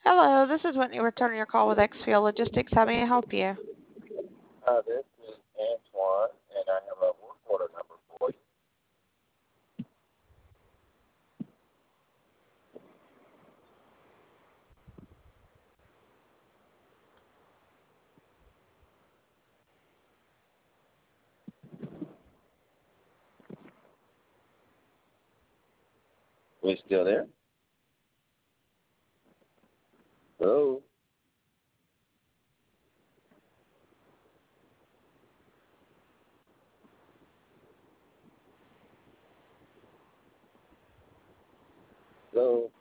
Hello, this is Whitney returning your call with XPO Logistics. How may I help you? This is Antoine, and I have a work order number for you. We still there? Hello? Hello?